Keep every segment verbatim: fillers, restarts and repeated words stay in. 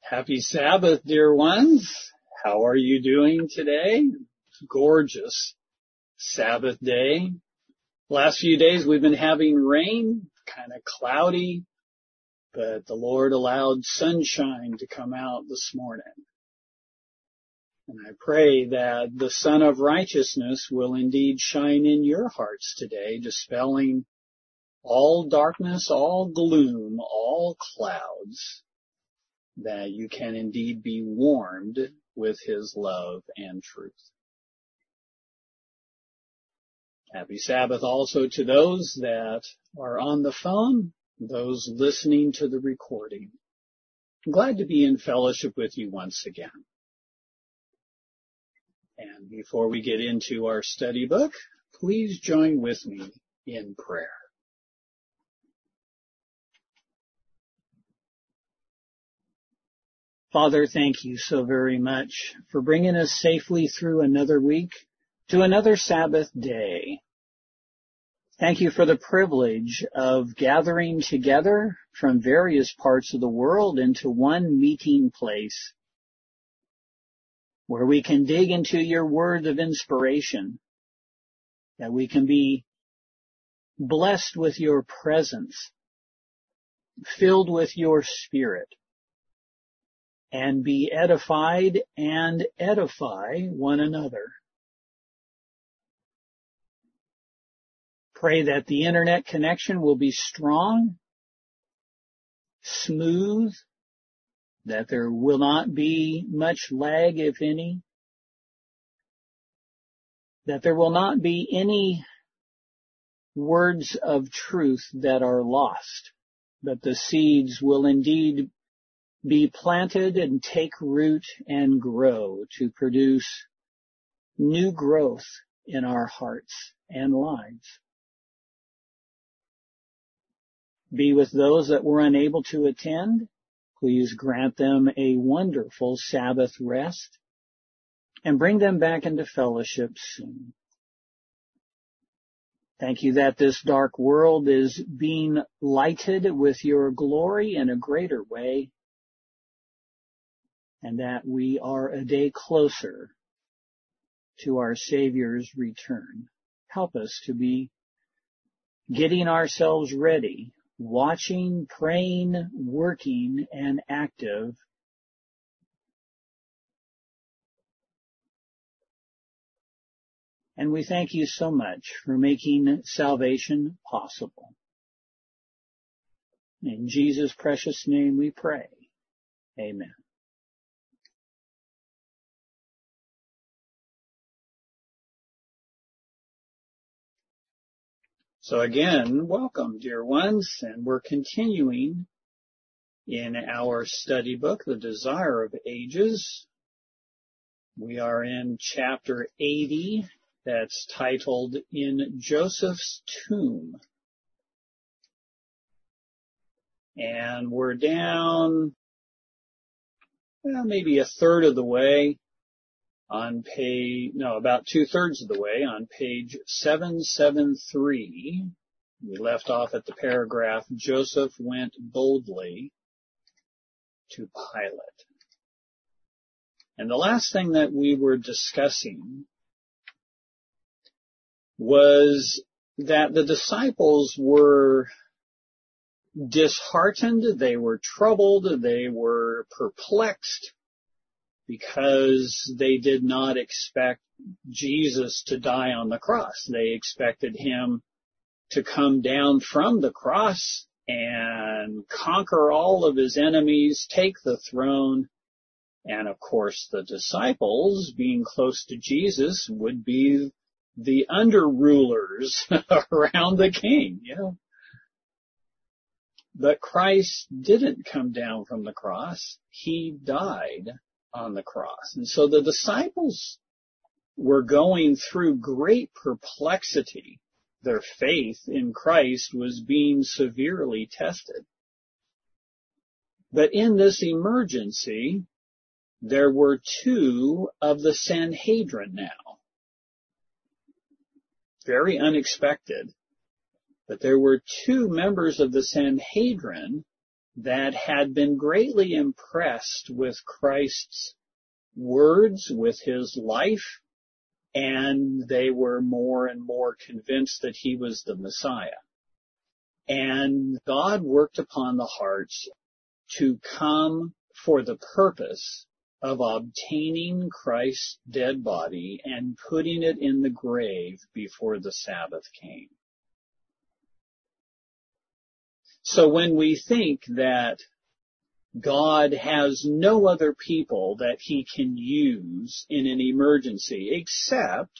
Happy Sabbath, dear ones. How are you doing today? Gorgeous Sabbath day. Last few days we've been having rain, kind of cloudy, but the Lord allowed sunshine to come out this morning. And I pray that the Sun of Righteousness will indeed shine in your hearts today, dispelling all darkness, all gloom, all clouds, that you can indeed be warmed with His love and truth. Happy Sabbath also to those that are on the phone, those listening to the recording. I'm glad to be in fellowship with you once again. And before we get into our study book, please join with me in prayer. Father, thank you so very much for bringing us safely through another week to another Sabbath day. Thank you for the privilege of gathering together from various parts of the world into one meeting place where we can dig into your word of inspiration, that we can be blessed with your presence, filled with your Spirit, and be edified and edify one another. Pray that the internet connection will be strong, smooth, that there will not be much lag, if any, that there will not be any words of truth that are lost, but the seeds will indeed be planted and take root and grow to produce new growth in our hearts and lives. Be with those that were unable to attend. Please grant them a wonderful Sabbath rest and bring them back into fellowship soon. Thank you that this dark world is being lighted with your glory in a greater way, and that we are a day closer to our Savior's return. Help us to be getting ourselves ready, watching, praying, working, and active and we thank you so much for making salvation possible. In Jesus' precious name we pray. Amen. So again, welcome, dear ones, and we're continuing in our study book, The Desire of Ages. We are in chapter eighty, that's titled In Joseph's Tomb. And we're down, well, maybe a third of the way on page, no, about two-thirds of the way on page seven seventy-three. We left off at the paragraph, Joseph went boldly to Pilate. And the last thing that we were discussing was that the disciples were disheartened, they were troubled, they were perplexed, because they did not expect Jesus to die on the cross. They expected him to come down from the cross and conquer all of his enemies, take the throne, and of course the disciples, being close to Jesus, would be the under-rulers around the king, you know. But Christ didn't come down from the cross. He died on the cross. And so the disciples were going through great perplexity. Their faith in Christ was being severely tested. But in this emergency, there were two of the Sanhedrin now. Very unexpected. But there were two members of the Sanhedrin that had been greatly impressed with Christ's words, with his life, and they were more and more convinced that he was the Messiah. And God worked upon the hearts to come for the purpose of obtaining Christ's dead body and putting it in the grave before the Sabbath came. So when we think that God has no other people that he can use in an emergency except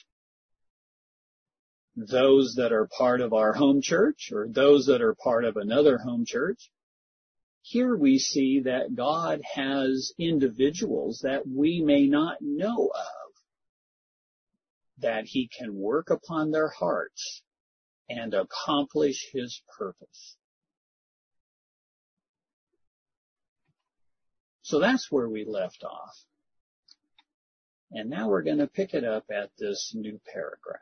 those that are part of our home church or those that are part of another home church, here we see that God has individuals that we may not know of, that he can work upon their hearts and accomplish his purpose. So that's where we left off. And now we're going to pick it up at this new paragraph.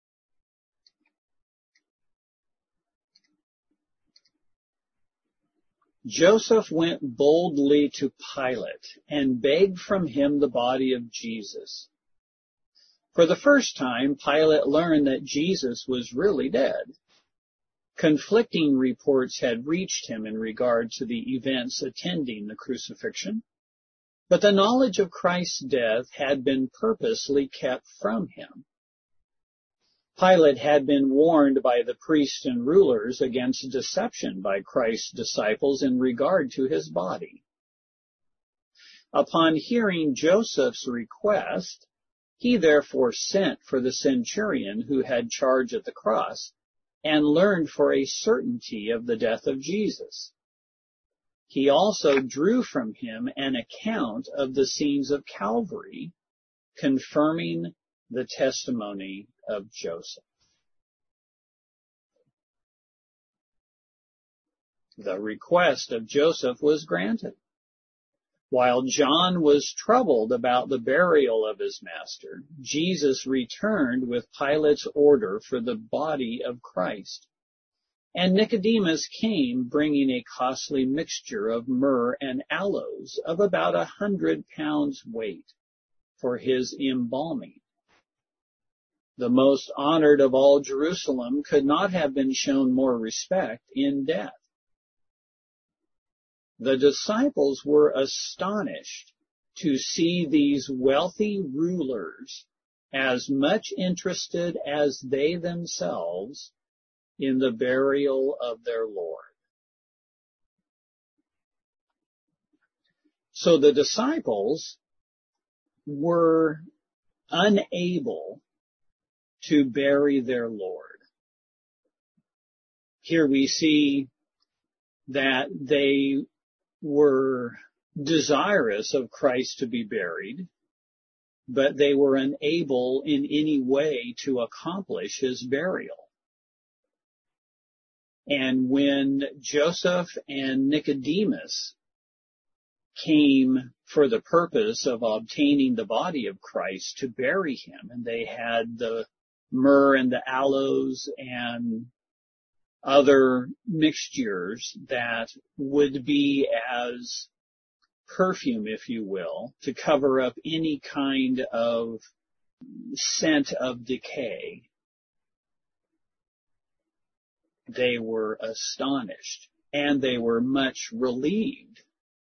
Joseph went boldly to Pilate and begged from him the body of Jesus. For the first time, Pilate learned that Jesus was really dead. Conflicting reports had reached him in regard to the events attending the crucifixion, but the knowledge of Christ's death had been purposely kept from him. Pilate had been warned by the priests and rulers against deception by Christ's disciples in regard to his body. Upon hearing Joseph's request, he therefore sent for the centurion who had charge at the cross and learned for a certainty of the death of Jesus. He also drew from him an account of the scenes of Calvary, confirming the testimony of Joseph. The request of Joseph was granted. While John was troubled about the burial of his master, Jesus returned with Pilate's order for the body of Christ. And Nicodemus came bringing a costly mixture of myrrh and aloes of about a hundred pounds weight for his embalming. The most honored of all Jerusalem could not have been shown more respect in death. The disciples were astonished to see these wealthy rulers as much interested as they themselves in the burial of their Lord. So the disciples were unable to bury their Lord. Here we see that they were desirous of Christ to be buried, but they were unable in any way to accomplish his burial. And when Joseph and Nicodemus came for the purpose of obtaining the body of Christ to bury him, and they had the myrrh and the aloes and other mixtures that would be as perfume, if you will, to cover up any kind of scent of decay, they were astonished and they were much relieved.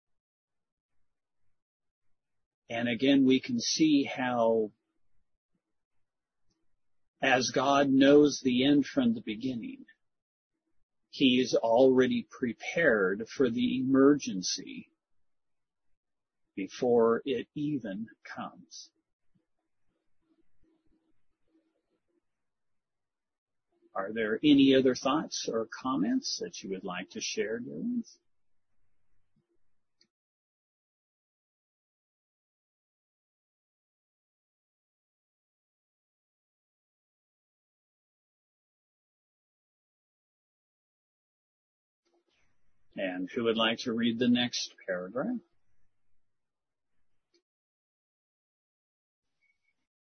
And again, we can see how, as God knows the end from the beginning, he is already prepared for the emergency before it even comes. Are there any other thoughts or comments that you would like to share, dear ones? And who would like to read the next paragraph?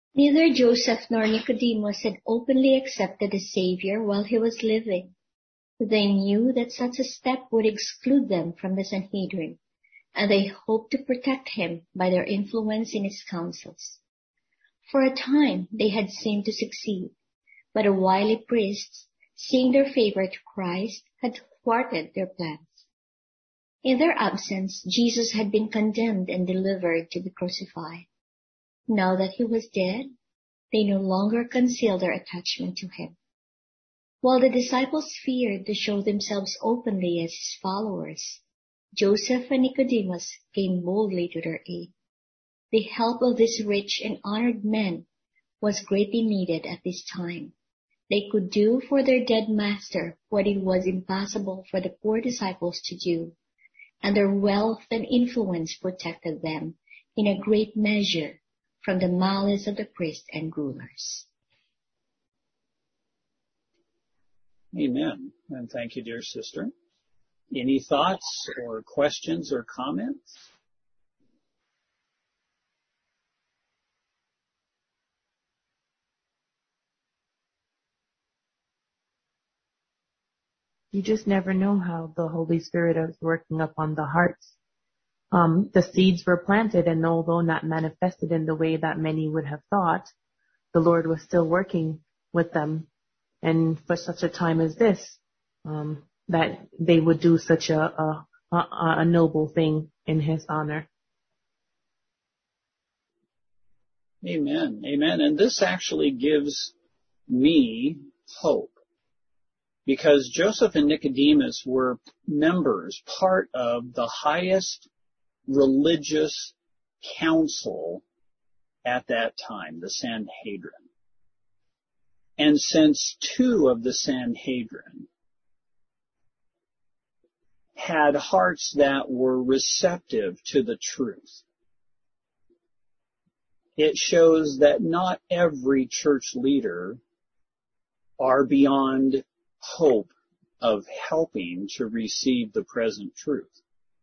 Neither Joseph nor Nicodemus had openly accepted the Savior while he was living. They knew that such a step would exclude them from the Sanhedrin, and they hoped to protect him by their influence in his councils. For a time they had seemed to succeed, but the wily priests, seeing their favor to Christ, had thwarted their plans. In their absence, Jesus had been condemned and delivered to be crucified. Now that he was dead, they no longer concealed their attachment to him. While the disciples feared to show themselves openly as his followers, Joseph and Nicodemus came boldly to their aid. The help of these rich and honored men was greatly needed at this time. They could do for their dead master what it was impossible for the poor disciples to do, and their wealth and influence protected them in a great measure from the malice of the priests and rulers. Amen. And thank you, dear sister. Any thoughts or questions or comments? You just never know how the Holy Spirit is working upon the hearts. Um, the seeds were planted, and although not manifested in the way that many would have thought, the Lord was still working with them. And for such a time as this, um, that they would do such a, a, a, a noble thing in his honor. Amen. Amen. And this actually gives me hope, because Joseph and Nicodemus were members, part of the highest religious council at that time, the Sanhedrin. And since two of the Sanhedrin had hearts that were receptive to the truth, it shows that not every church leader are beyond hope of helping to receive the present truth.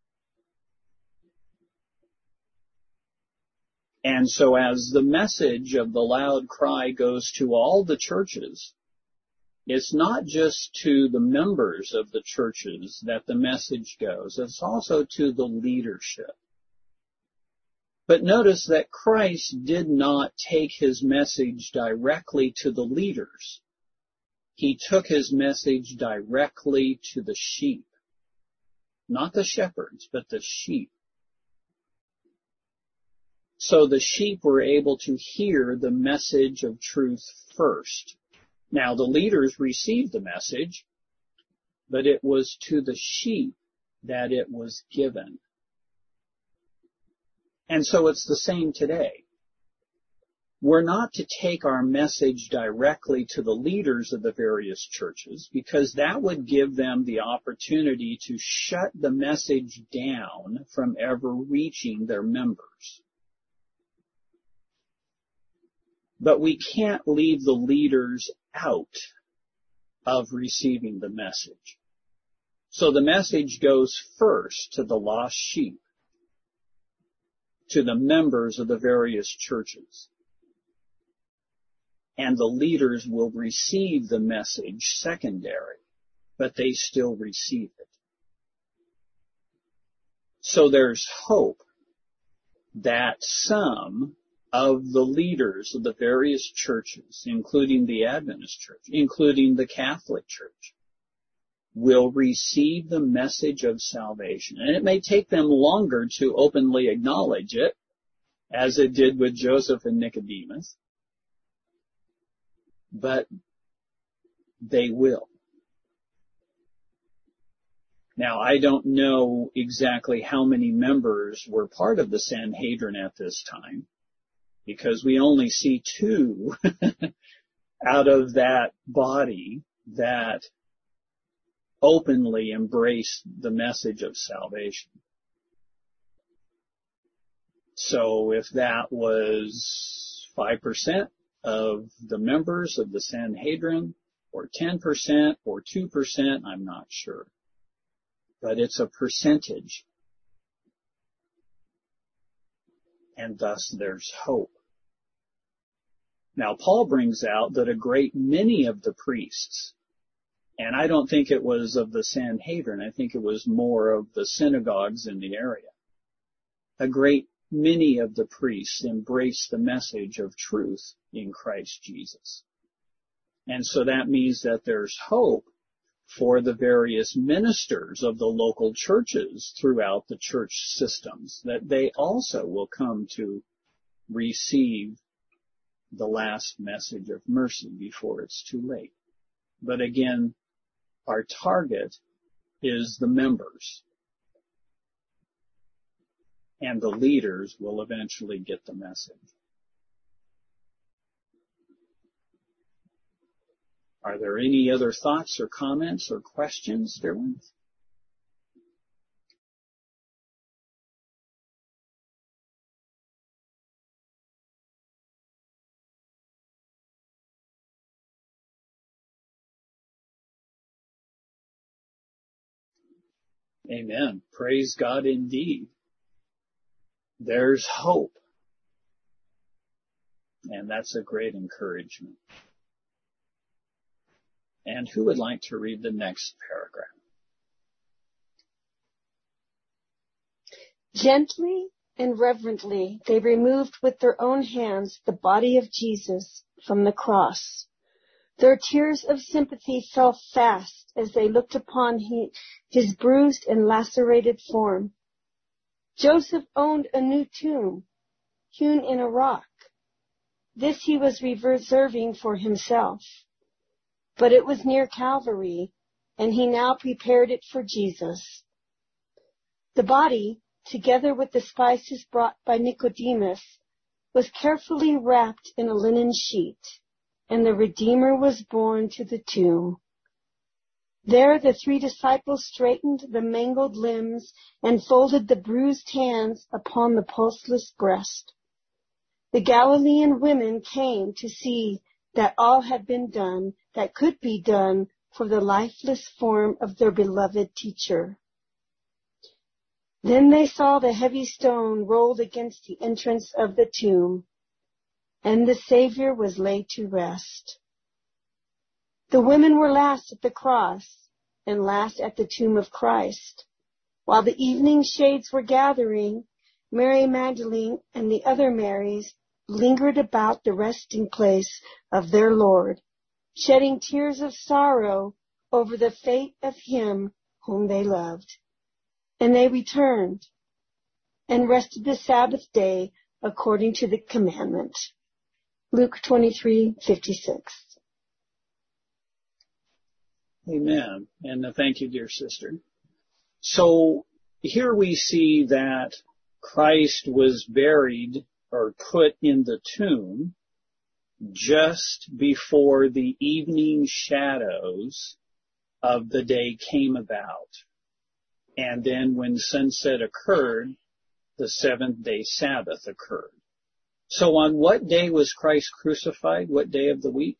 And so as the message of the loud cry goes to all the churches, it's not just to the members of the churches that the message goes, it's also to the leadership. But notice that Christ did not take his message directly to the leaders. He took his message directly to the sheep. Not the shepherds, but the sheep. So the sheep were able to hear the message of truth first. Now the leaders received the message, but it was to the sheep that it was given. And so it's the same today. We're not to take our message directly to the leaders of the various churches, because that would give them the opportunity to shut the message down from ever reaching their members. But we can't leave the leaders out of receiving the message. So the message goes first to the lost sheep, to the members of the various churches. And the leaders will receive the message secondary, but they still receive it. So there's hope that some of the leaders of the various churches, including the Adventist Church, including the Catholic Church, will receive the message of salvation. And it may take them longer to openly acknowledge it, as it did with Joseph and Nicodemus, but they will. Now, I don't know exactly how many members were part of the Sanhedrin at this time, because we only see two out of that body that openly embrace the message of salvation. So if that was five percent of the members of the Sanhedrin, or ten percent, or two percent, I'm not sure. But it's a percentage. And thus there's hope. Now, Paul brings out that a great many of the priests And I don't think it was of the Sanhedrin. I think it was more of the synagogues in the area. A great many of the priests embraced the message of truth in Christ Jesus. And so that means that there's hope for the various ministers of the local churches throughout the church systems, that they also will come to receive the last message of mercy before it's too late. But again, our target is the members. And the leaders will eventually get the message. Are there any other thoughts or comments or questions, dear ones? Amen. Praise God indeed. There's hope. And that's a great encouragement. And who would like to read the next paragraph? Gently and reverently they removed with their own hands the body of Jesus from the cross. Their tears of sympathy fell fast as they looked upon he, his bruised and lacerated form. Joseph owned a new tomb, hewn in a rock. This he was reserving for himself. But it was near Calvary, and he now prepared it for Jesus. The body, together with the spices brought by Nicodemus, was carefully wrapped in a linen sheet, and the Redeemer was borne to the tomb. There the three disciples straightened the mangled limbs and folded the bruised hands upon the pulseless breast. The Galilean women came to see that all had been done that could be done for the lifeless form of their beloved teacher. Then they saw the heavy stone rolled against the entrance of the tomb, and the Savior was laid to rest. The women were last at the cross and last at the tomb of Christ. While the evening shades were gathering, Mary Magdalene and the other Marys lingered about the resting place of their Lord, shedding tears of sorrow over the fate of him whom they loved. And they returned and rested the Sabbath day according to the commandment. Luke twenty-three fifty-six. Amen. And thank you, dear sister. So here we see that Christ was buried or put in the tomb just before the evening shadows of the day came about. And then when sunset occurred, the seventh day Sabbath occurred. So on what day was Christ crucified? What day of the week?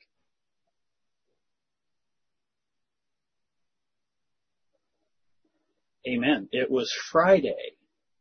Amen. It was Friday.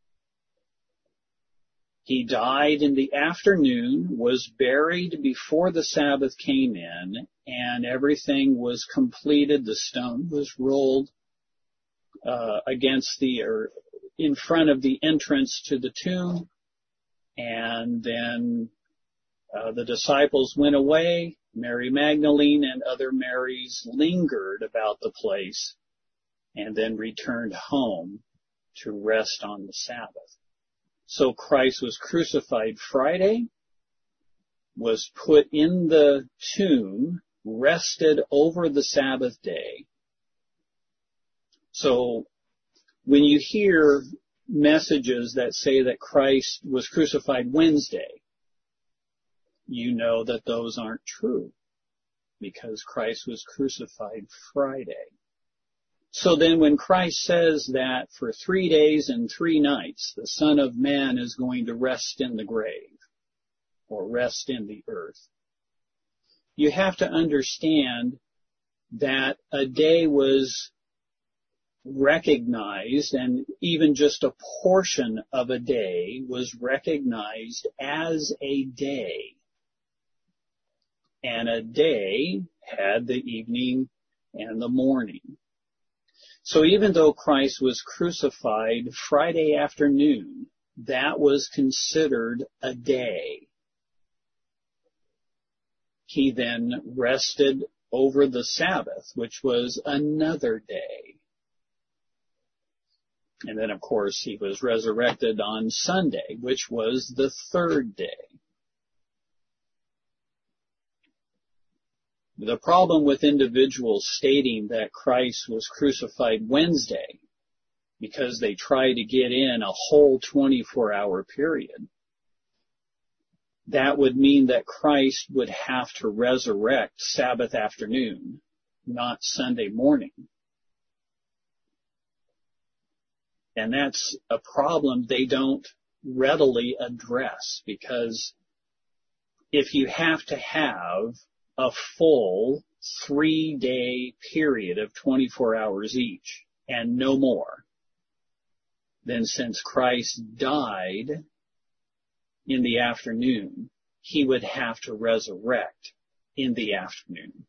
He died in the afternoon, was buried before the Sabbath came in, and everything was completed. The stone was rolled uh, against the, or in front of the entrance to the tomb, and then uh, the disciples went away. Mary Magdalene and other Marys lingered about the place and then returned home to rest on the Sabbath. So Christ was crucified Friday, was put in the tomb, rested over the Sabbath day. So when you hear messages that say that Christ was crucified Wednesday, you know that those aren't true, because Christ was crucified Friday. So then when Christ says that for three days and three nights the Son of Man is going to rest in the grave or rest in the earth, you have to understand that a day was recognized, and even just a portion of a day was recognized as a day. And a day had the evening and the morning. So even though Christ was crucified Friday afternoon, that was considered a day. He then rested over the Sabbath, which was another day. And then, of course, he was resurrected on Sunday, which was the third day. The problem with individuals stating that Christ was crucified Wednesday, because they try to get in a whole twenty-four hour period, that would mean that Christ would have to resurrect Sabbath afternoon, not Sunday morning. And that's a problem they don't readily address, because if you have to have a full three-day period of twenty-four hours each and no more, then since Christ died in the afternoon, he would have to resurrect in the afternoon.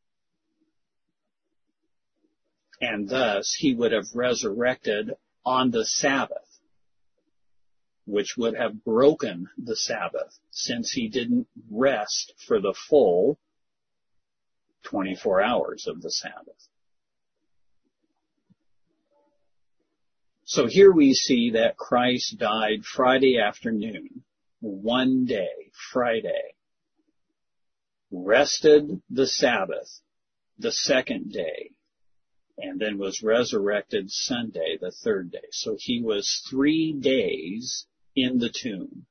And thus, he would have resurrected on the Sabbath, which would have broken the Sabbath, since he didn't rest for the full twenty-four hours of the Sabbath. So here we see that Christ died Friday afternoon, one day, Friday, rested the Sabbath the second day, and then was resurrected Sunday, the third day. So he was three days in the tomb.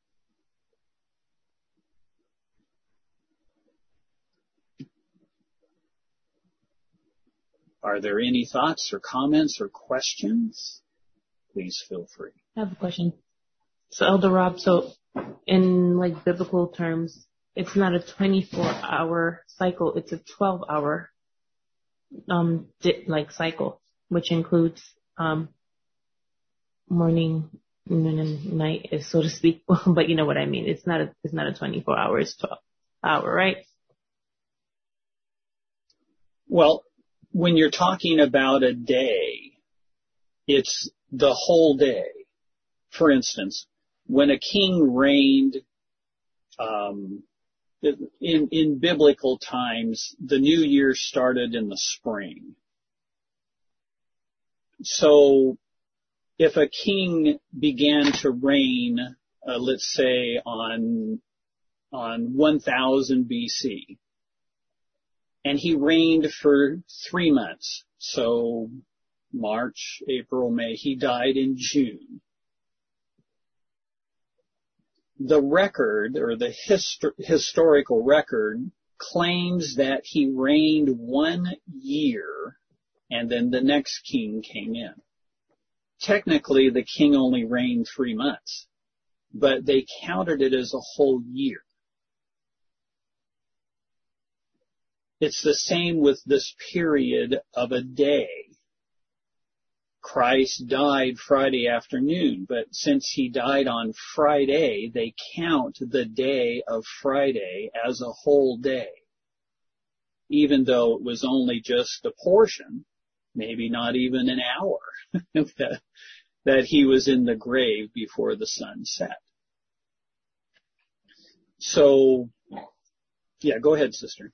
Are there any thoughts or comments or questions? Please feel free. I have a question. So, Elder Rob, so in like biblical terms, it's not a twenty-four hour cycle, it's a twelve hour um di- like cycle, which includes um morning, noon, and night, so to speak. But you know what I mean. It's not a it's not a twenty-four hour, it's twelve hour, right? Well, when you're talking about a day, it's the whole day. For instance, when a king reigned um, in, in biblical times, the new year started in the spring. So if a king began to reign, uh, let's say on on one thousand B C, and he reigned for three months, so March, April, May, he died in June. The record, or the histor- historical record, claims that he reigned one year and then the next king came in. Technically, the king only reigned three months, but they counted it as a whole year. It's the same with this period of a day. Christ died Friday afternoon, but since he died on Friday, they count the day of Friday as a whole day, even though it was only just a portion, maybe not even an hour, that, that he was in the grave before the sun set. So, yeah, go ahead, sister.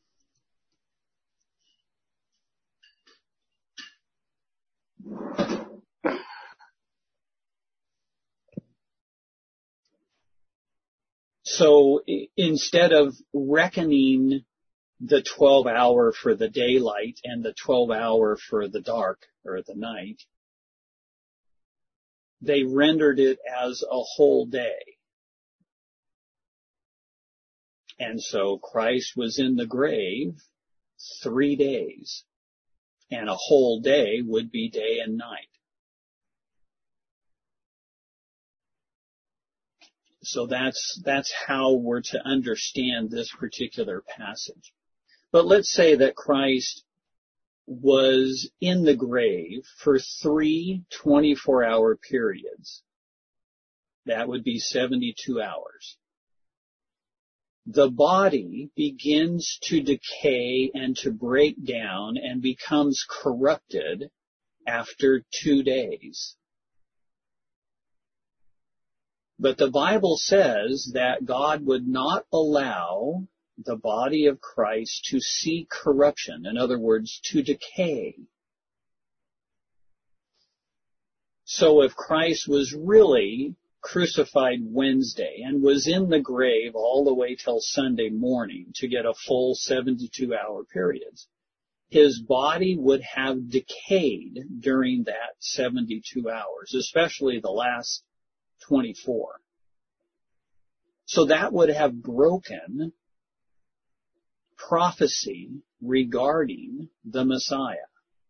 So instead of reckoning the twelve hour for the daylight and the twelve hour for the dark or the night, they rendered it as a whole day. And so Christ was in the grave three days, and a whole day would be day and night. So that's, that's how we're to understand this particular passage. But let's say that Christ was in the grave for three twenty-four hour periods. That would be seventy-two hours. the body begins to decay and to break down and becomes corrupted after two days. But the Bible says that God would not allow the body of Christ to see corruption, in other words, to decay. So if Christ was really crucified Wednesday and was in the grave all the way till Sunday morning to get a full seventy-two hour period, his body would have decayed during that seventy-two hours, especially the last twenty-four. So that would have broken prophecy regarding the Messiah.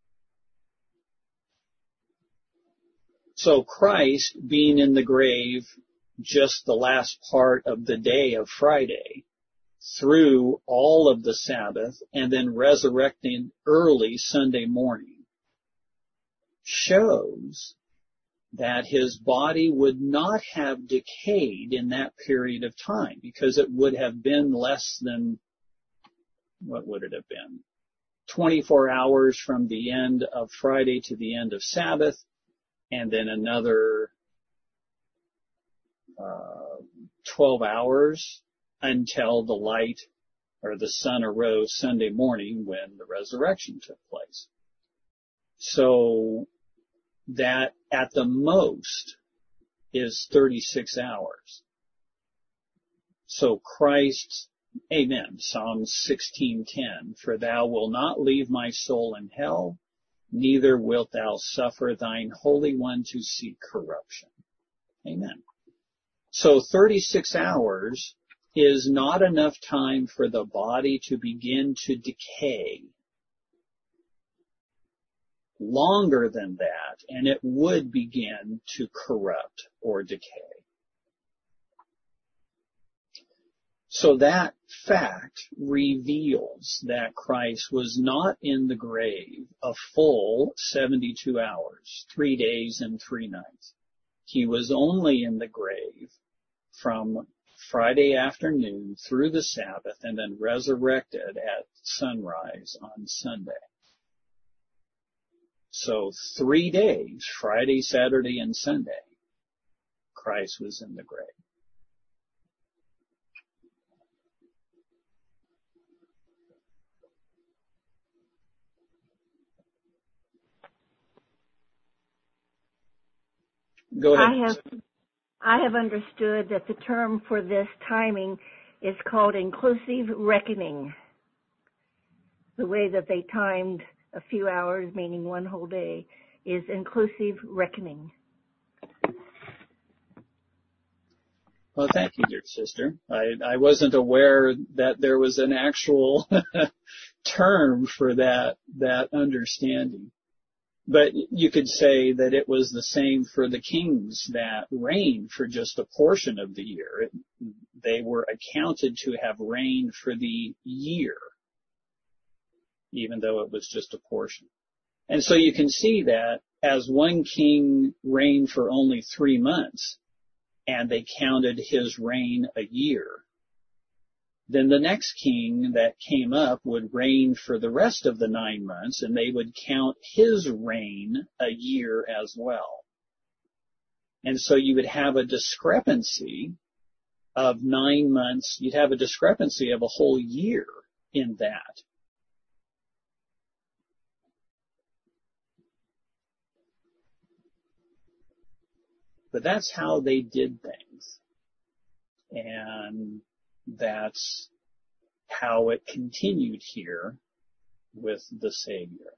So Christ being in the grave just the last part of the day of Friday through all of the Sabbath and then resurrecting early Sunday morning shows that his body would not have decayed in that period of time because it would have been less than, what would it have been? twenty-four hours from the end of Friday to the end of Sabbath, and then another uh, twelve hours until the light or the sun arose Sunday morning when the resurrection took place. So that at the most is thirty-six hours. So Christ, amen, Psalm sixteen ten, for thou wilt not leave my soul in hell, neither wilt thou suffer thine Holy One to see corruption. Amen. So thirty-six hours is not enough time for the body to begin to decay. Longer than that, and it would begin to corrupt or decay. So that fact reveals that Christ was not in the grave a full seventy-two hours, three days and three nights. He was only in the grave from Friday afternoon through the Sabbath and then resurrected at sunrise on Sunday. So three days, Friday, Saturday, and Sunday, Christ was in the grave. Go ahead. I have, I have understood that the term for this timing is called inclusive reckoning. The way that they timed a few hours, meaning one whole day, is inclusive reckoning. Well, thank you, dear sister. I, I wasn't aware that there was an actual term for that, that understanding. But you could say that it was the same for the kings that reigned for just a portion of the year. It, they were accounted to have reigned for the year, even though it was just a portion. And so you can see that as one king reigned for only three months, and they counted his reign a year, then the next king that came up would reign for the rest of the nine months, and they would count his reign a year as well. And so you would have a discrepancy of nine months. You'd have a discrepancy of a whole year in that. But that's how they did things. And that's how it continued here with the Savior.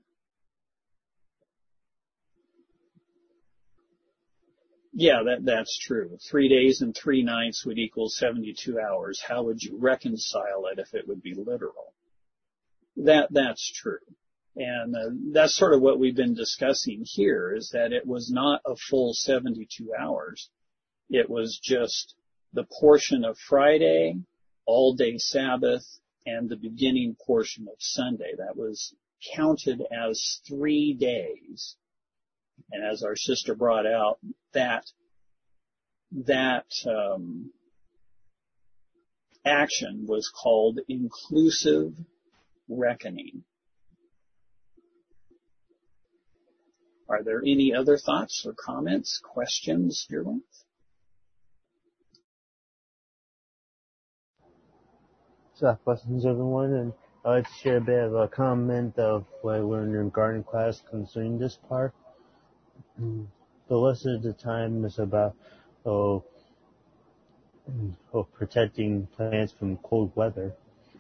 Yeah, that, that's true. Three days and three nights would equal seventy-two hours. How would you reconcile it if it would be literal? That, that's true. And uh, that's sort of what we've been discussing here, is that it was not a full seventy-two hours. It was just the portion of Friday, all day Sabbath, and the beginning portion of Sunday. That was counted as three days. And as our sister brought out, that, that, um, action was called inclusive reckoning. Are there any other thoughts or comments, questions, Dearling? So, questions, everyone, and I'd like to share a bit of a comment of what I learned in garden class concerning this part. The lesson at the time is about oh, oh, protecting plants from cold weather,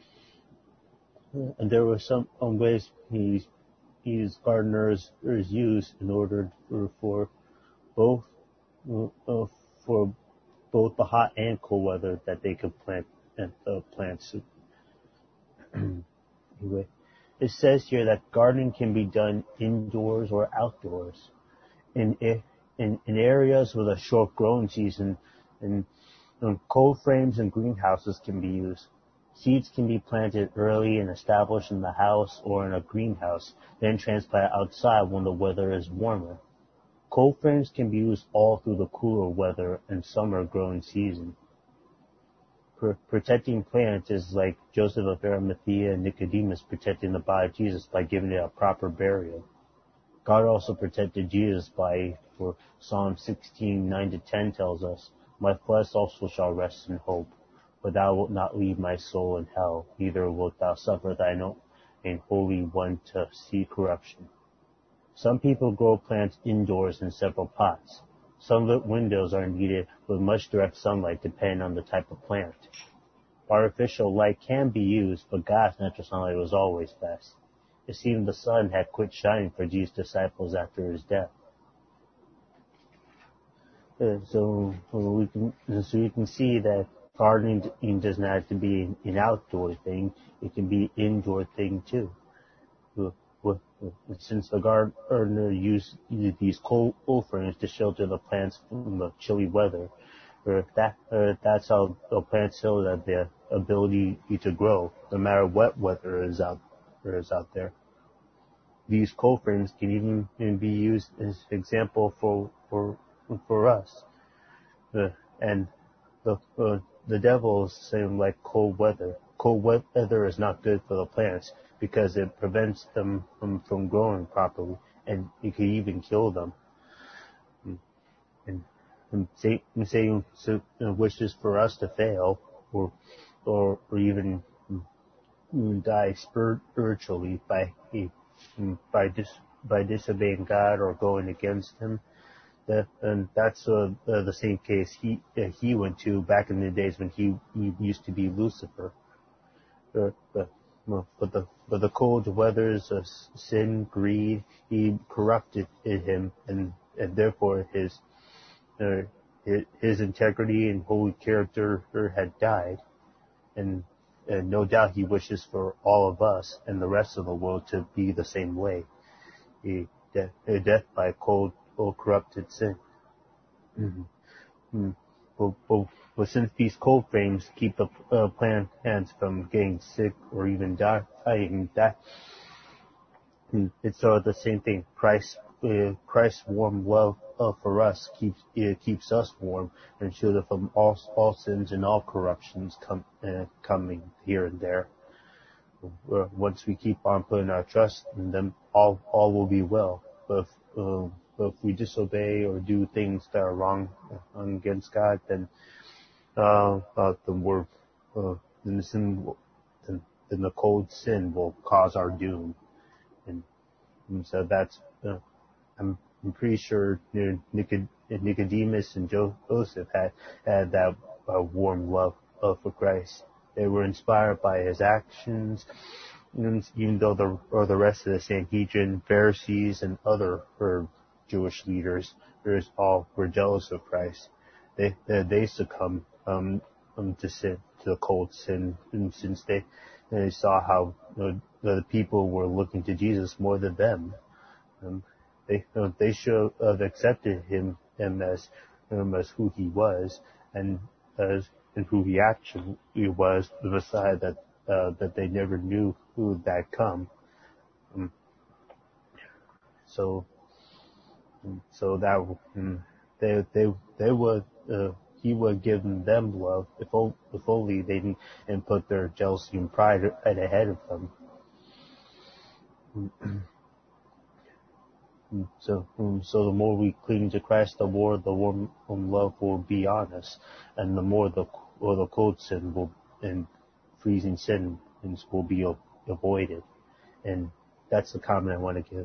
and there were some ways these these gardeners used in order for, for both uh, for both the hot and cold weather that they could plant and uh, plants. Anyway, it says here that gardening can be done indoors or outdoors. In in, in areas with a short growing season, and, and cold frames and greenhouses can be used. Seeds can be planted early and established in the house or in a greenhouse, then transplanted outside when the weather is warmer. Cold frames can be used all through the cooler weather and summer growing season. Protecting plants is like Joseph of Arimathea and Nicodemus protecting the body of Jesus by giving it a proper burial. God also protected Jesus by, for Psalm sixteen, nine to ten tells us, my flesh also shall rest in hope, but thou wilt not leave my soul in hell, neither wilt thou suffer thine own holy one to see corruption. Some people grow plants indoors in several pots. Sunlit windows are needed with much direct sunlight depending on the type of plant. Artificial light can be used, but God's natural sunlight was always best. It seemed the sun had quit shining for Jesus' disciples after his death. Uh, so, we can, so you can see that gardening does not have to be an outdoor thing. It can be an indoor thing too. Since the gardener used these cold frames to shelter the plants from the chilly weather, or that, or that's how the plants still have the ability to grow, no matter what weather is out, is out there. These cold frames can even be used as an example for for for us. Uh, and the uh, the devil is saying like cold weather. Cold weather is not good for the plants because it prevents them from, from growing properly, and it can even kill them. And, and Satan, Satan wishes for us to fail, or or, or even die spiritually by by dis, by disobeying God or going against Him. That, and that's uh, uh, the same case he uh, he went to back in the days when he, he used to be Lucifer. Uh, but, but the but the cold weathers of sin, greed, he corrupted him, and, and therefore his uh, his integrity and holy character had died, and, and no doubt he wishes for all of us and the rest of the world to be the same way. He, death, death by cold or corrupted sin. Mm-hmm. Mm-hmm. But, but, but since these cold frames keep the uh, plants from getting sick or even dying, that it's uh, the same thing. Christ, uh, Christ's warm love uh, for us keeps uh, keeps us warm and shielded from all all sins and all corruptions come uh, coming here and there. Uh, once we keep on putting our trust in them, all all will be well. But if, uh, but if we disobey or do things that are wrong against God, then uh, uh, then we're uh, then the sin will, then, then the cold sin will cause our doom, and, and so that's uh, I'm, I'm pretty sure you know, Nicodemus and Joseph had had that uh, warm love uh, for Christ. They were inspired by his actions, even though the or the rest of the Sanhedrin, Pharisees, and other or Jewish leaders, all were jealous of Christ. They they, they succumbed um, um, to sin, to the cold sin, and since they they saw how you know, the people were looking to Jesus more than them. Um, they you know, they should have accepted him him as him as who he was, and as and who he actually was, the Messiah that uh, that they never knew who that come. Um, so, so that um, they they they would uh, he would give them love if, o- if only they didn't and put their jealousy and pride right ahead of them. So, so the more we cling to Christ, the more the warm love will be on us, and the more the or the cold sin will and freezing sin will be avoided. And that's the comment I want to give.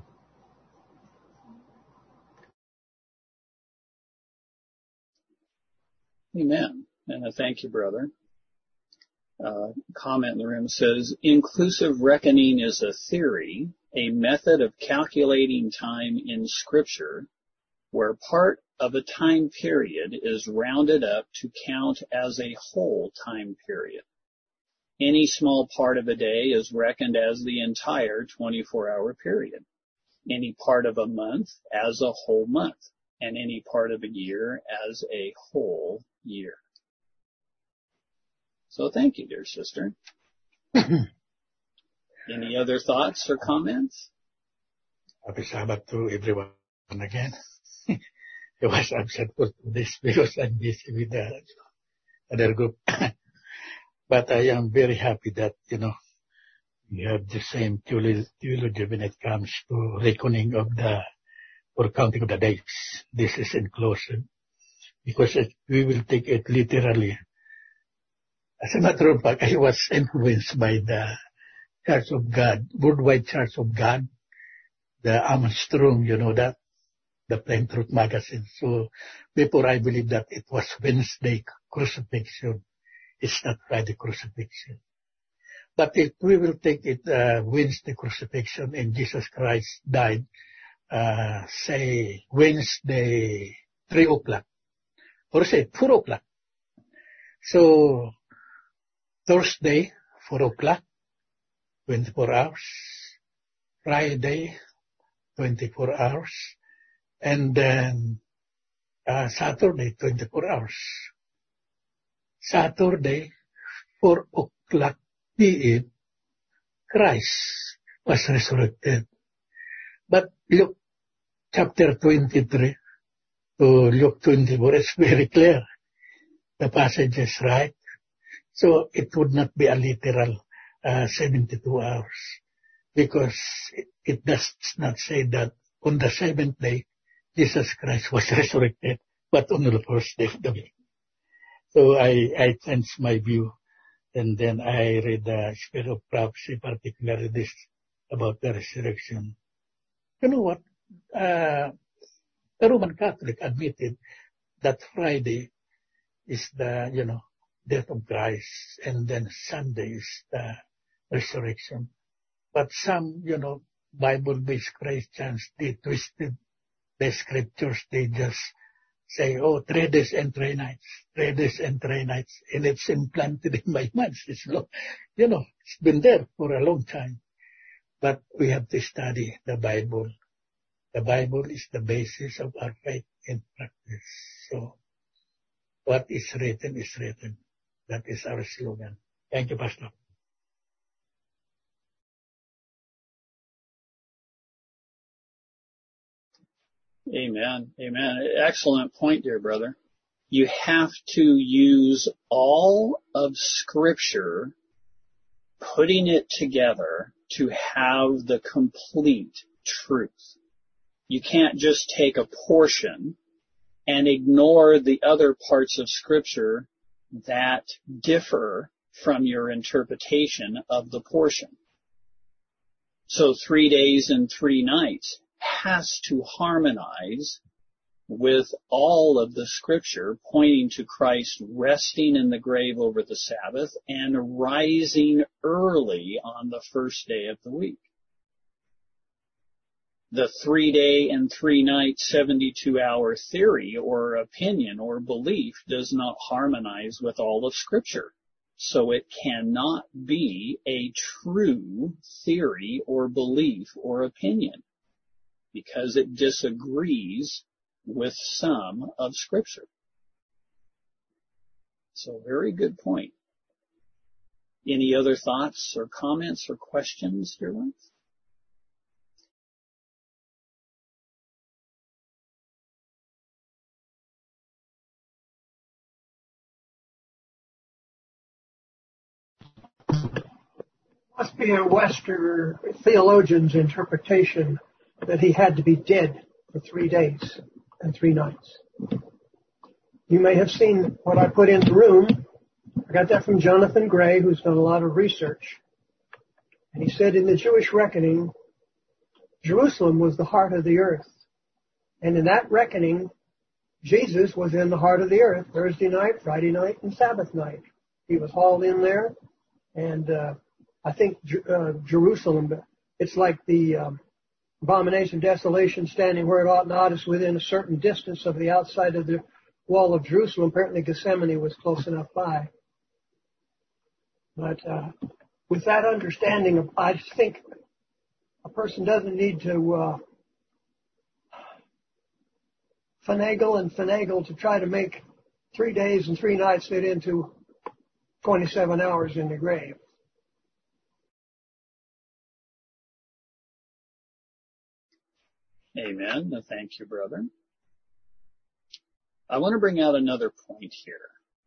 Amen. And I thank you, brother. Uh, comment in the room says, inclusive reckoning is a theory, a method of calculating time in Scripture, where part of a time period is rounded up to count as a whole time period. Any small part of a day is reckoned as the entire twenty-four hour period. Any part of a month as a whole month, and any part of a year as a whole year. So thank you, dear sister. Any other thoughts or comments? Happy Sabbath to everyone again. I was absent for this because I'm busy with the other group. But I am very happy that, you know, we have the same theology when it comes to reckoning of the, or counting of the days. This is inclusive because it, we will take it literally. As a matter of fact, I was influenced by the Church of God, Worldwide Church of God, the Armstrong, you know that, the Plain Truth magazine. So before I believe that it was Wednesday crucifixion, it's not Friday crucifixion. But if we will take it uh, Wednesday crucifixion and Jesus Christ died, uh, say Wednesday three o'clock, or say four o'clock. So Thursday four o'clock, twenty-four hours. Friday twenty-four hours. And then uh, Saturday twenty-four hours. Saturday four o'clock p m, Christ was resurrected. But Luke chapter twenty-three to Luke twenty-four is very clear. The passage is right. So it would not be a literal uh, seventy-two hours because it, it does not say that on the seventh day Jesus Christ was resurrected, but on the first day of the week. So I, I changed my view. And then I read the Spirit of Prophecy, particularly this about the resurrection. You know what? Uh, the Roman Catholic admitted that Friday is the, you know, death of Christ, and then Sunday is the resurrection. But some, you know, Bible-based Christians, they twisted the scriptures. They just say, oh, three days and three nights, three days and three nights, and it's implanted in my mind. It's long, you know, it's been there for a long time. But we have to study the Bible. The Bible is the basis of our faith and practice. So, what is written is written. That is our slogan. Thank you, Pastor. Amen. Amen. Excellent point, dear brother. You have to use all of Scripture, putting it together to have the complete truth. You can't just take a portion and ignore the other parts of Scripture that differ from your interpretation of the portion. So three days and three nights has to harmonize with all of the Scripture pointing to Christ resting in the grave over the Sabbath and rising early on the first day of the week. The three-day and three-night seventy-two hour theory or opinion or belief does not harmonize with all of Scripture. So it cannot be a true theory or belief or opinion because it disagrees with some of Scripture. So very good point. Any other thoughts or comments or questions, dear ones? Must be a Western theologian's interpretation that he had to be dead for three days and three nights. You may have seen what I put in the room. I got that from Jonathan Gray, who's done a lot of research. And he said in the Jewish reckoning, Jerusalem was the heart of the earth. And in that reckoning, Jesus was in the heart of the earth Thursday night, Friday night, and Sabbath night. He was hauled in there. And uh, I think uh, Jerusalem, it's like the um, abomination of desolation standing where it ought not, is within a certain distance of the outside of the wall of Jerusalem. Apparently Gethsemane was close enough by. But uh, with that understanding, of, I think a person doesn't need to uh, finagle and finagle to try to make three days and three nights fit into twenty-seven hours in the grave. Amen. Thank you, brother. I want to bring out another point here.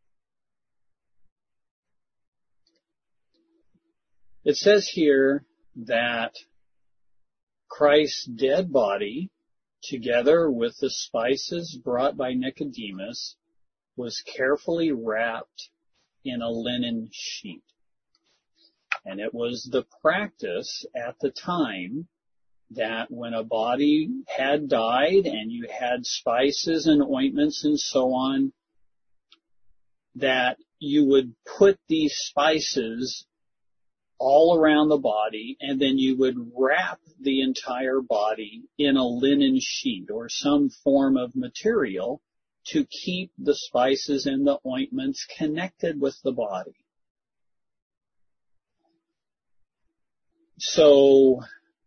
It says here that Christ's dead body, together with the spices brought by Nicodemus, was carefully wrapped in a linen sheet. And it was the practice at the time that when a body had died and you had spices and ointments and so on, that you would put these spices all around the body, and then you would wrap the entire body in a linen sheet or some form of material to keep the spices and the ointments connected with the body. So,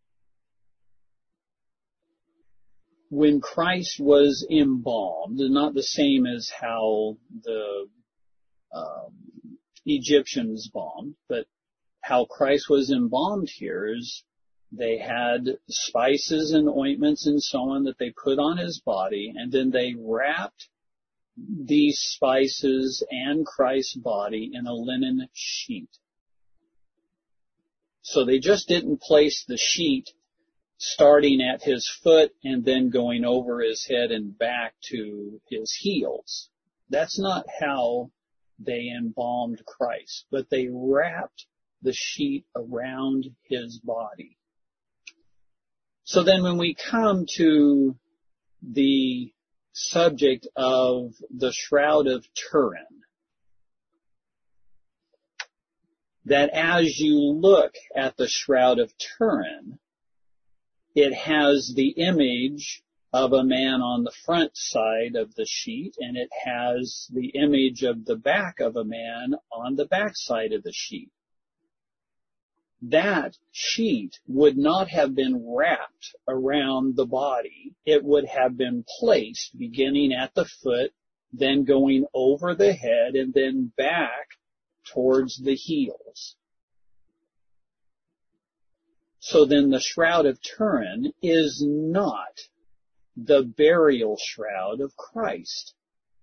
when Christ was embalmed, not the same as how the um, Egyptians embalmed, but how Christ was embalmed here is they had spices and ointments and so on that they put on his body, and then they wrapped these spices and Christ's body in a linen sheet. So they just didn't place the sheet starting at his foot and then going over his head and back to his heels. That's not how they embalmed Christ, but they wrapped the sheet around his body. So then when we come to the subject of the Shroud of Turin, that as you look at the Shroud of Turin, it has the image of a man on the front side of the sheet, and it has the image of the back of a man on the back side of the sheet. That sheet would not have been wrapped around the body. It would have been placed beginning at the foot, then going over the head, and then back towards the heels. So then the Shroud of Turin is not the burial shroud of Christ,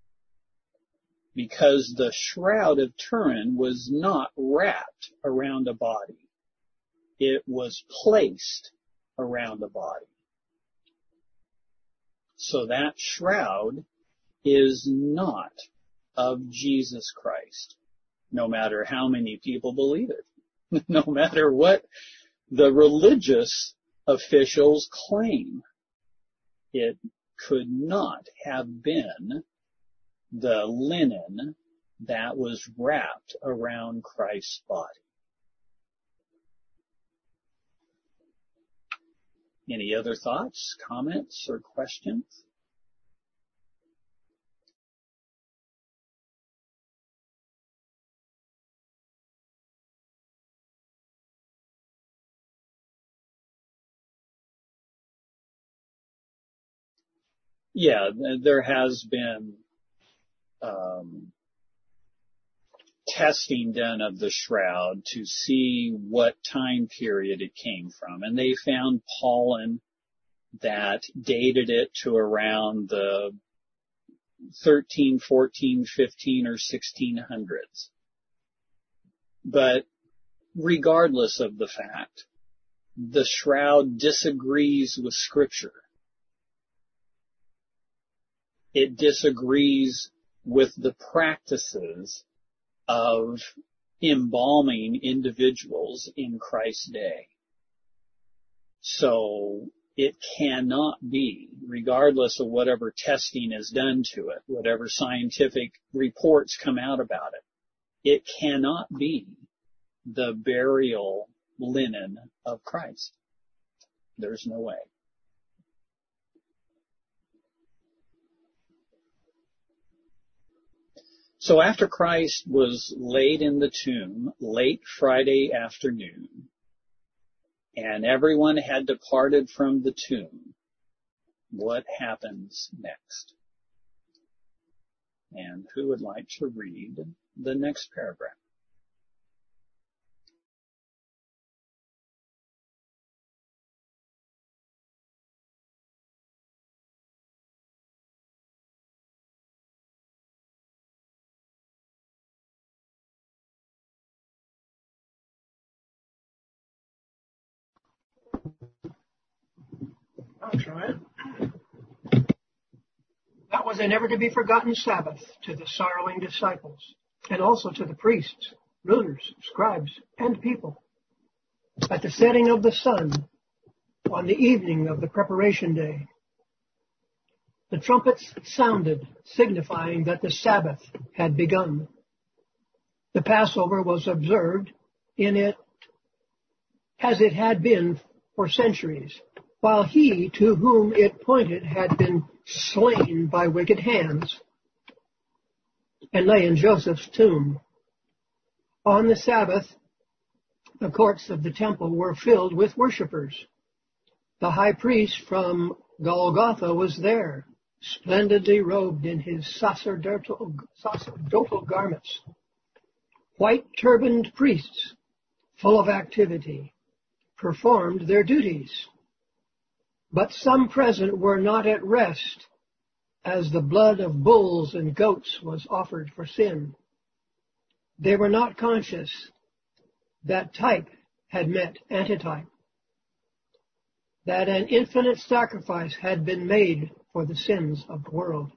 because the Shroud of Turin was not wrapped around a body. It was placed around a body. So that shroud is not of Jesus Christ, no matter how many people believe it, no matter what the religious officials claim. It could not have been the linen that was wrapped around Christ's body. Any other thoughts, comments, or questions? Yeah, there has been um, testing done of the shroud to see what time period it came from. And they found pollen that dated it to around the thirteen, fourteen, fifteen, or sixteen hundreds. But regardless of the fact, the shroud disagrees with Scripture. It disagrees with the practices of embalming individuals in Christ's day. So it cannot be, regardless of whatever testing is done to it, whatever scientific reports come out about it, it cannot be the burial linen of Christ. There's no way. So after Christ was laid in the tomb late Friday afternoon, and everyone had departed from the tomb, what happens next? And who would like to read the next paragraph? I'll try it. That was a never to be forgotten Sabbath to the sorrowing disciples, and also to the priests, rulers, scribes, and people. At the setting of the sun, on the evening of the preparation day, the trumpets sounded, signifying that the Sabbath had begun. The Passover was observed in it as it had been for centuries, while he to whom it pointed had been slain by wicked hands and lay in Joseph's tomb. On the Sabbath, the courts of the temple were filled with worshippers. The high priest from Golgotha was there, splendidly robed in his sacerdotal, sacerdotal garments. White turbaned priests, full of activity, performed their duties. But some present were not at rest, as the blood of bulls and goats was offered for sin. They were not conscious that type had met antitype, that an infinite sacrifice had been made for the sins of the world.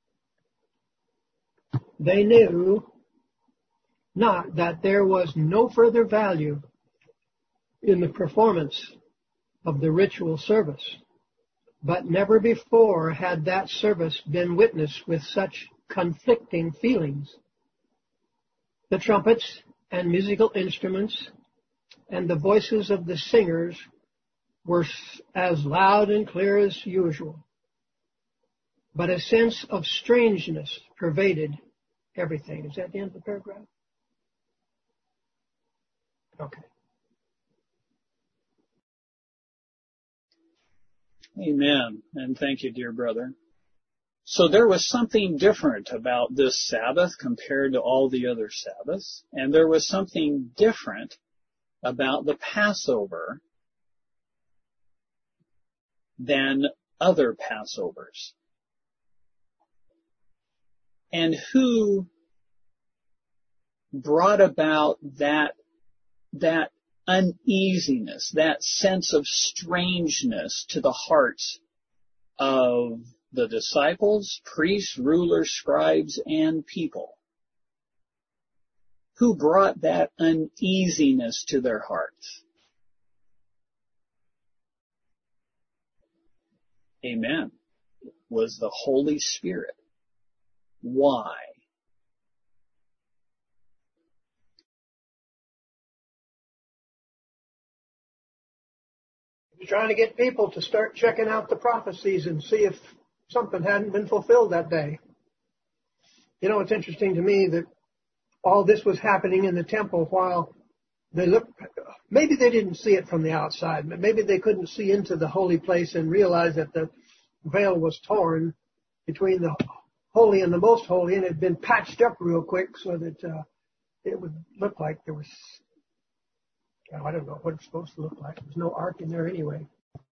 They knew not that there was no further value in the performance of the ritual service, but never before had that service been witnessed with such conflicting feelings. The trumpets and musical instruments and the voices of the singers were as loud and clear as usual, but a sense of strangeness pervaded everything. Is that the end of the paragraph? Okay. Amen. And thank you, dear brother. So there was something different about this Sabbath compared to all the other Sabbaths, and there was something different about the Passover than other Passovers. And who brought about that, that uneasiness, that sense of strangeness to the hearts of the disciples, priests, rulers, scribes, and people? Who brought that uneasiness to their hearts? Amen. It was the Holy Spirit. Why? He's trying to get people to start checking out the prophecies and see if something hadn't been fulfilled that day. You know, it's interesting to me that all this was happening in the temple while they looked, maybe they didn't see it from the outside, but maybe they couldn't see into the holy place and realize that the veil was torn between the holy and the most holy, and it had been patched up real quick so that uh, it would look like there was, I don't know what it's supposed to look like. There's no ark in there anyway.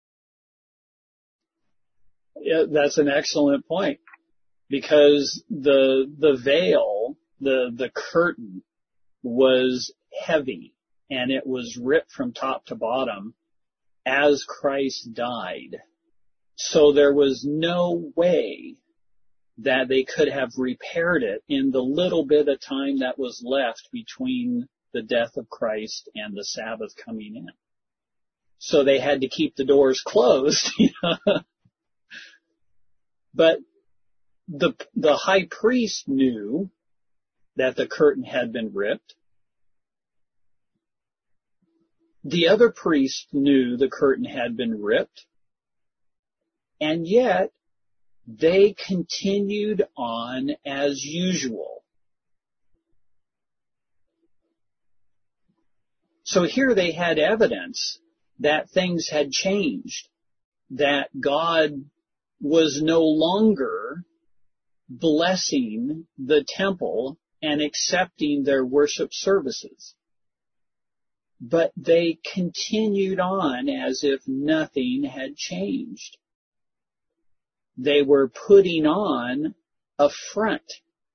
Yeah, that's an excellent point, because the the veil, the the curtain, was heavy and it was ripped from top to bottom as Christ died. So there was no way that they could have repaired it in the little bit of time that was left between the death of Christ and the Sabbath coming in. So they had to keep the doors closed. But the the high priest knew that the curtain had been ripped. The other priests knew the curtain had been ripped. And yet, they continued on as usual. So here they had evidence that things had changed, that God was no longer blessing the temple and accepting their worship services. But they continued on as if nothing had changed. They were putting on a front,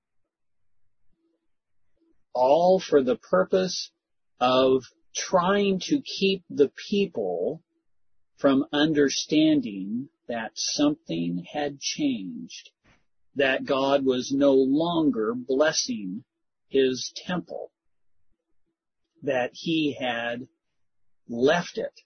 all for the purpose of trying to keep the people from understanding that something had changed, that God was no longer blessing His temple, that He had left it.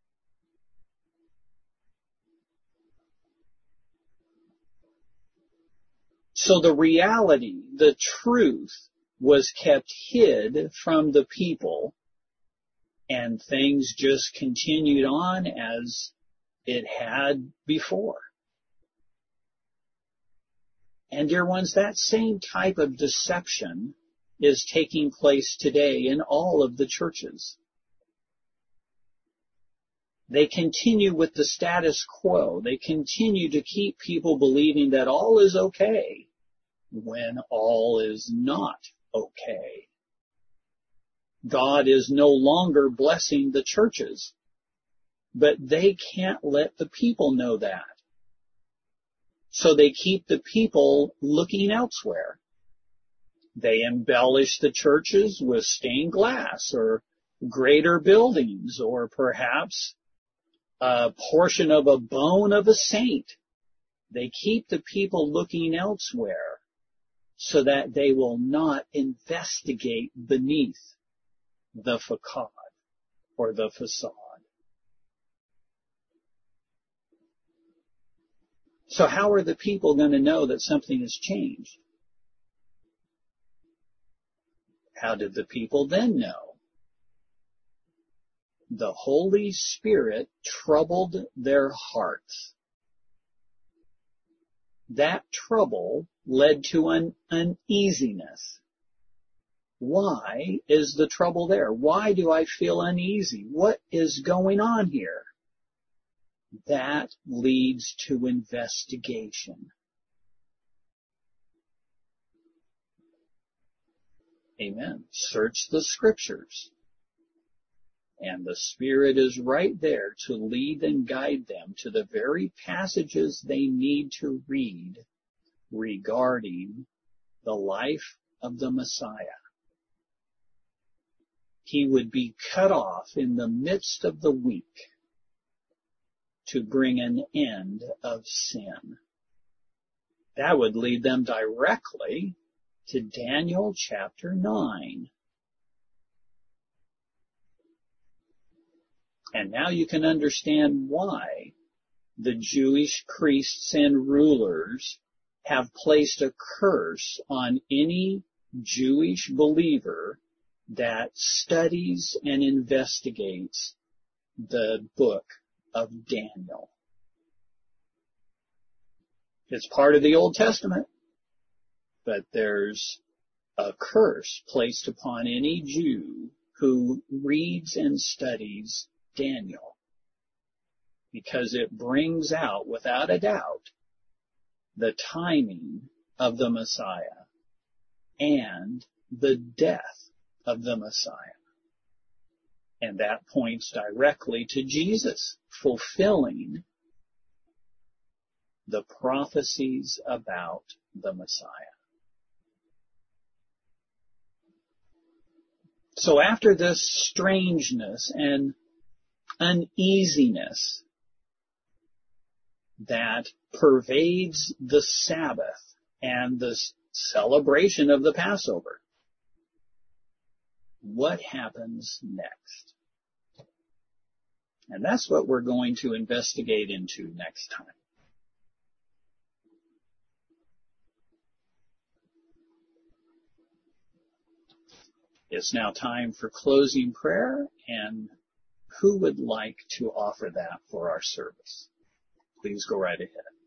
So the reality, the truth, was kept hid from the people, and things just continued on as it had before. And dear ones, that same type of deception is taking place today in all of the churches. They continue with the status quo. They continue to keep people believing that all is okay when all is not okay. God is no longer blessing the churches, but they can't let the people know that. So they keep the people looking elsewhere. They embellish the churches with stained glass or greater buildings, or perhaps a portion of a bone of a saint. They keep the people looking elsewhere so that they will not investigate beneath the facade or the facade. So how are the people going to know that something has changed? How did the people then know? The Holy Spirit troubled their hearts. That trouble led to an uneasiness. Why is the trouble there? Why do I feel uneasy? What is going on here? That leads to investigation. Amen. Search the Scriptures. And the Spirit is right there to lead and guide them to the very passages they need to read regarding the life of the Messiah. He would be cut off in the midst of the week to bring an end of sin. That would lead them directly to Daniel chapter nine. And now you can understand why the Jewish priests and rulers have placed a curse on any Jewish believer that studies and investigates the book of Daniel. It's part of the Old Testament, but there's a curse placed upon any Jew who reads and studies Daniel, because it brings out, without a doubt, the timing of the Messiah and the death of the Messiah. And that points directly to Jesus fulfilling the prophecies about the Messiah. So after this strangeness and uneasiness that pervades the Sabbath and the celebration of the Passover, what happens next? And that's what we're going to investigate into next time. It's now time for closing prayer, and who would like to offer that for our service? Please go right ahead.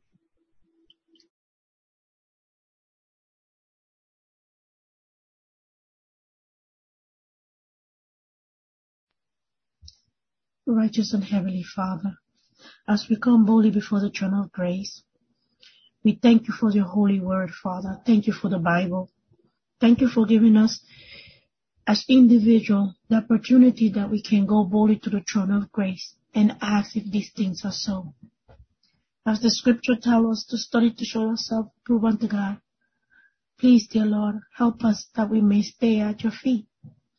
Righteous and Heavenly Father, as we come boldly before the throne of grace, we thank you for your holy word, Father. Thank you for the Bible. Thank you for giving us, as individuals, the opportunity that we can go boldly to the throne of grace and ask if these things are so. As the scripture tells us to study to show ourselves prove unto God, please, dear Lord, help us that we may stay at your feet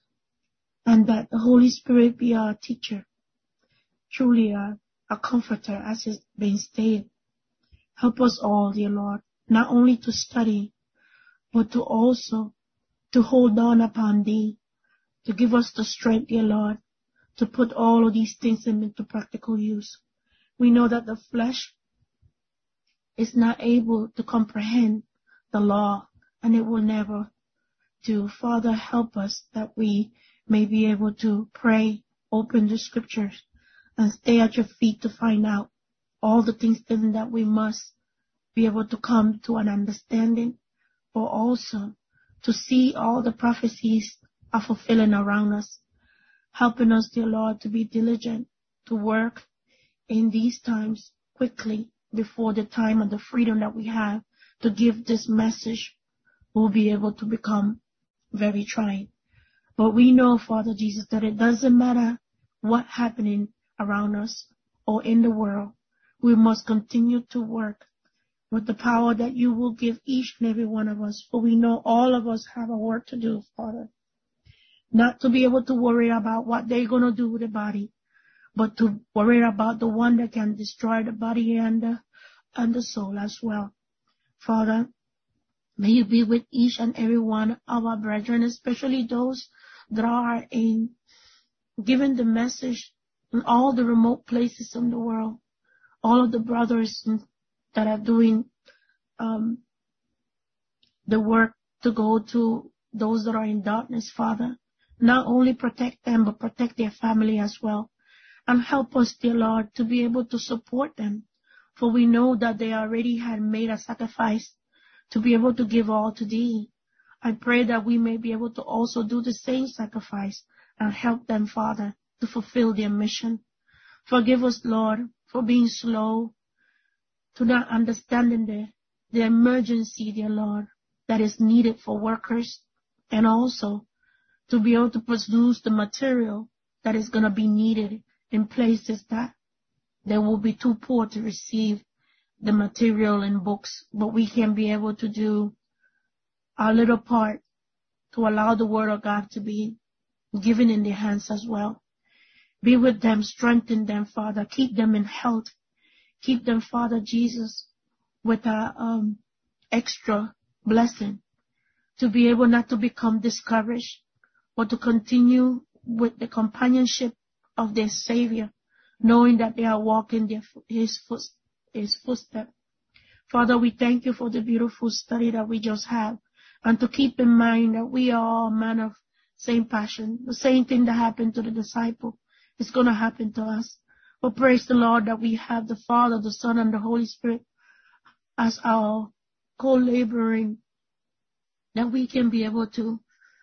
and that the Holy Spirit be our teacher, truly our, our comforter, as has been stated. Help us all, dear Lord, not only to study, but to also to hold on upon thee, to give us the strength, dear Lord, to put all of these things into practical use. We know that the flesh is not able to comprehend the law, and it will never do. Father, help us that we may be able to pray, open the scriptures, and stay at your feet to find out all the things that we must be able to come to an understanding, but also to see all the prophecies are fulfilling around us. Helping us, dear Lord, to be diligent, to work in these times quickly before the time and the freedom that we have to give this message will be able to become very trying. But we know, Father Jesus, that it doesn't matter what's happening around us or in the world. We must continue to work with the power that you will give each and every one of us. For we know all of us have a work to do, Father. Not to be able to worry about what they're going to do with the body, but to worry about the one that can destroy the body and the, and the soul as well. Father, may you be with each and every one of our brethren, especially those that are in giving the message in all the remote places in the world. All of the brothers that are doing um, the work to go to those that are in darkness, Father. Not only protect them, but protect their family as well. And help us, dear Lord, to be able to support them. For we know that they already had made a sacrifice to be able to give all to thee. I pray that we may be able to also do the same sacrifice and help them, Father, to fulfill their mission. Forgive us, Lord, for being slow to not understanding the, the emergency, dear Lord, that is needed for workers, and also to be able to produce the material that is going to be needed in places that they will be too poor to receive the material and books. But we can be able to do our little part to allow the word of God to be given in their hands as well. Be with them, strengthen them, Father. Keep them in health. Keep them, Father Jesus, with a um, extra blessing to be able not to become discouraged, but to continue with the companionship of their Savior, knowing that they are walking their, his, foot, his footsteps. Father, we thank you for the beautiful study that we just had, and to keep in mind that we are all men of same passion. The same thing that happened to the disciple is going to happen to us. But praise the Lord that we have the Father, the Son, and the Holy Spirit as our co-laboring, that we can be able to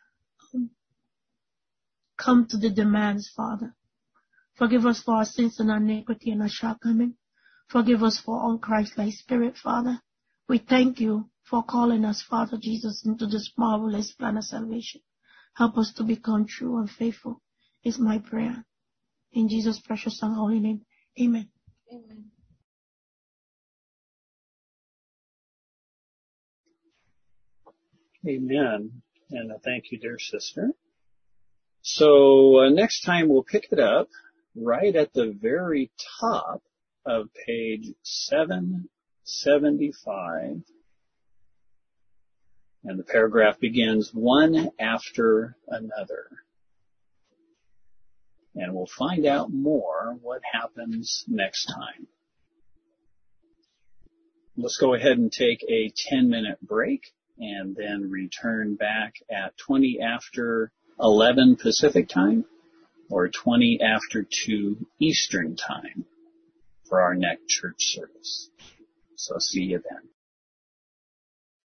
come to the demands, Father. Forgive us for our sins and our iniquity and our shortcoming. Forgive us for unchrist-like spirit, Father. We thank you for calling us, Father Jesus, into this marvelous plan of salvation. Help us to become true and faithful, is my prayer. In Jesus' precious and holy name, amen. Amen. Amen. And thank you, dear sister. So uh, next time we'll pick it up right at the very top of page seven seventy-five. And the paragraph begins, one after another. And we'll find out more what happens next time. Let's go ahead and take a ten minute break and then return back at twenty after eleven Pacific time or twenty after two Eastern time for our next church service. So see you then.